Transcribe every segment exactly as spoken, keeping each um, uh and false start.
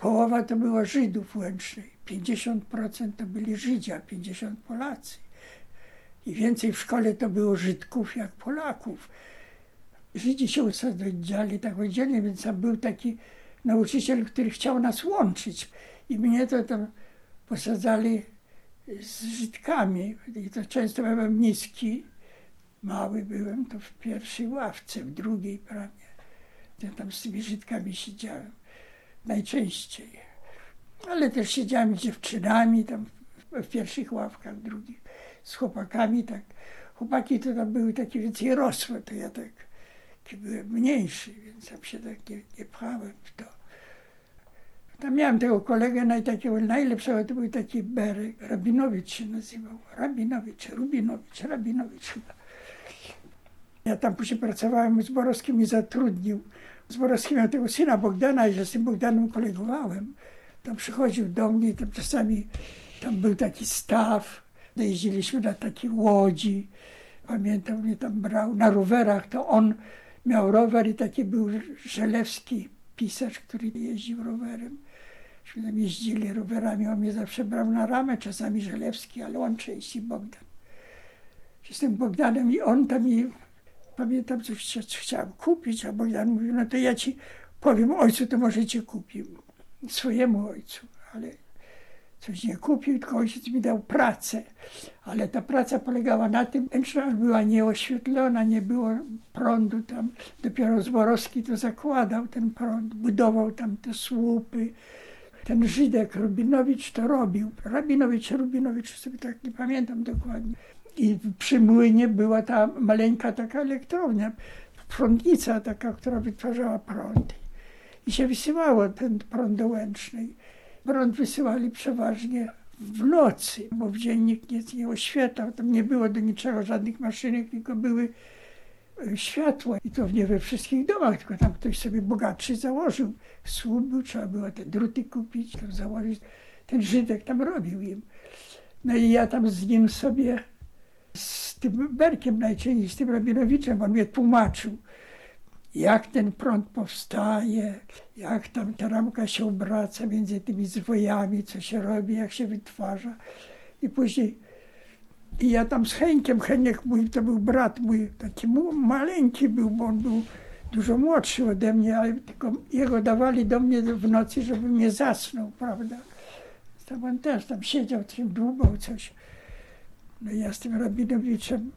połowa to było Żydów Łęcznej, pięćdziesiąt procent to byli Żydzi, a pięćdziesiąt procent Polacy. I więcej w szkole to było Żydków jak Polaków. Żydzi się usadzali tak oddzielnie, więc tam był taki nauczyciel, który chciał nas łączyć. I mnie to tam posadzali z Żydkami. I to często byłem niski, mały byłem, to w pierwszej ławce, w drugiej prawie. Ja tam z tymi Żydkami siedziałem najczęściej. Ale też siedziałem z dziewczynami tam w pierwszych ławkach, w drugich z chłopakami. Tak. Chłopaki to tam były takie więcej rosłe, to ja tak taki byłem mniejszy, więc tam się tak nie, nie pchałem w to. Tam miałem tego kolegę naj, takiego najlepszego, to był taki Berek, Rabinowicz się nazywał. Rabinowicz, Rubinowicz, Rabinowicz chyba. Ja tam później pracowałem, z Borowskim mnie zatrudnił. Z Borowskim miał tego syna Bogdana i że z tym Bogdanem kolegowałem. Tam przychodził do mnie, tam czasami tam był taki staw, jeździliśmy na takiej łodzi. Pamiętam, mnie tam brał na rowerach, to on miał rower i taki był Żelewski, pisarz, który jeździł rowerem. Myśmy tam jeździli rowerami, on mnie zawsze brał na ramę, czasami Żelewski, ale on częściej Bogdan. Z tym Bogdanem i on tam i pamiętam, coś, coś chciałem kupić, a Bogdan mówił, no to ja ci powiem ojcu, to może ci kupił. Swojemu ojcu, ale coś nie kupił, tylko ojciec mi dał pracę. Ale ta praca polegała na tym, że była nieoświetlona, nie było prądu tam. Dopiero Zborowski to zakładał ten prąd, budował tam te słupy. Ten Żydek Rubinowicz to robił. Rabinowicz, Rubinowicz, sobie tak nie pamiętam dokładnie. I przy młynie była ta maleńka taka elektrownia, prądnica taka, która wytwarzała prąd. I się wysyłało ten prąd do Łęcznej. Prąd wysyłali przeważnie w nocy, bo w dzień nikt nie, nie oświetlał. Tam nie było do niczego, żadnych maszynek, tylko były światła. I to nie we wszystkich domach, tylko tam ktoś sobie bogatszy założył. Słup był, trzeba było te druty kupić, tam założyć. Ten Żydek tam robił im. No i ja tam z nim sobie, z tym Berkiem najczęściej, z tym Rabinowiczem, on mnie tłumaczył, jak ten prąd powstaje, jak tam ta ramka się obraca między tymi zwojami, co się robi, jak się wytwarza. I później i ja tam z Henkiem, Heniek mój, to był brat mój, taki maleńki był, bo on był dużo młodszy ode mnie, ale tylko jego dawali do mnie w nocy, żebym nie zasnął, prawda. Tam on też tam siedział, tym dłubał coś. No i ja z tym Rabinowiczem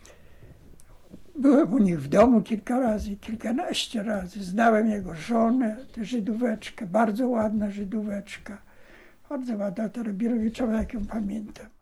byłem u nich w domu kilka razy, kilkanaście razy. Znałem jego żonę, tę Żydóweczkę, bardzo ładna Żydóweczka. Bardzo ładna, ta Rabinowiczowa, jak ją pamiętam.